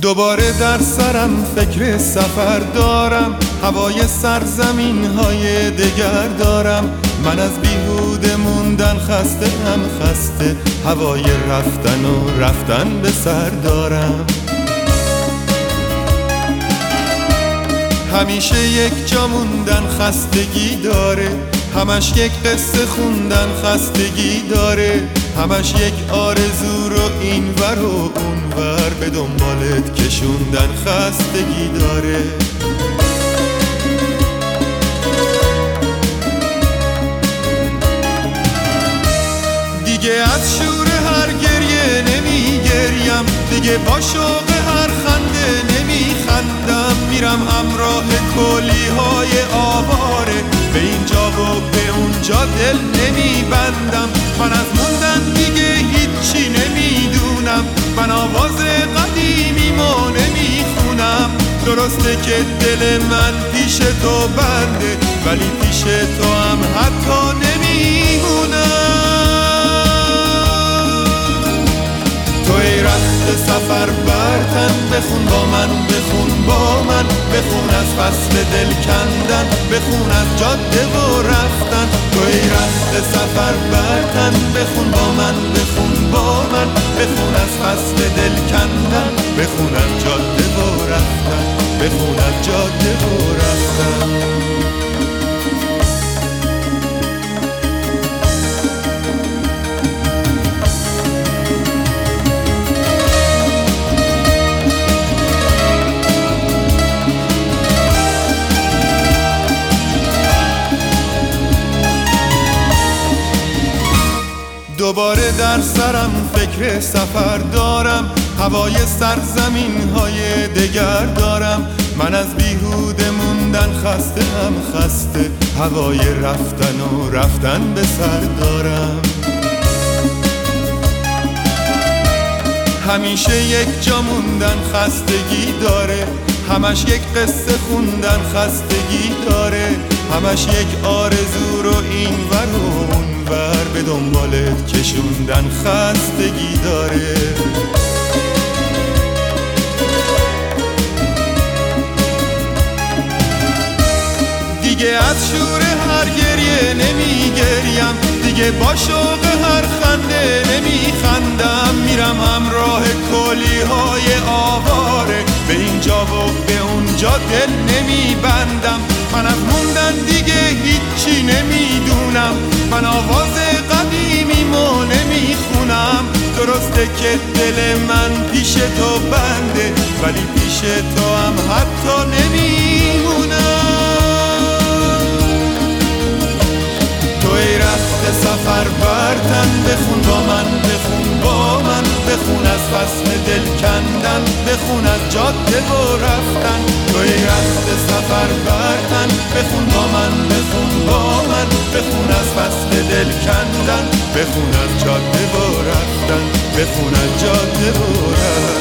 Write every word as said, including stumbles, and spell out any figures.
دوباره در سرم فکر سفر دارم، هوای سرزمین های دگر دارم. من از بیهوده موندن خسته هم خسته، هوای رفتن و رفتن به سر دارم. همیشه یک جا موندن خستگی داره، همش یک قصه خوندن خستگی داره، همش یک آرزو رو این ور و اون ور به دنبالت کشوندن خستگی داره. دیگه از شور هر گریه نمی گریم، دیگه با شوق هر خنده نمی خندم. میرم همراه کلی های آواره، به اینجا و به اونجا دل نمی بندم. من از موندن دیگه هیچی نمیدونم، من آواز قدیمیمو نمی خونم. درسته که دل من پیش تو بنده، ولی پیش تو هم حتی نمیمونم. تو ای رخت سفر برتن، بخون با من، بخون با من، بخون از فصل دل کندن، بخون از جاده و رفتن. تو ای رخت سفر برتن، بخون با من، بخون با من، بخون از فصل دل کندن، بخون از جاده و رفتن، بخون از جاده و رفتن. دوباره در سرم فکر سفر دارم، هوای سرزمین های دگر دارم. من از بیهوده موندن خسته هم خسته، هوای رفتن و رفتن به سر دارم. همیشه یک جا موندن خستگی داره، همش یک قصه خوندن خستگی داره، همش یک آرزو رو این ور و اون ور به دنبالت کشوندن خستگی داره. دیگه از شور هر گریه نمی گریم، دیگه با شوق هر خنده نمی خندم. میرم همراه کلی های آواره، به اینجا و به اونجا دل نمی بندم. من از موندن دیگه هیچی نمیدونم، من آواز قدیمیمو نمی خونم. درسته که دل من پیش تو بنده، ولی پیش تو هم حتی نمیمونم. تو ای رخت سفر برتن، بخون با من، بخون با من، بخون از فصل دل کندن، بخون از جاده و رفتن. تو ای رخت سفر برتن، بخون با من، بخون با من، بخون از فصل دل کندن، بخون از جاده و رفتن، بخون از جاده و رفتن.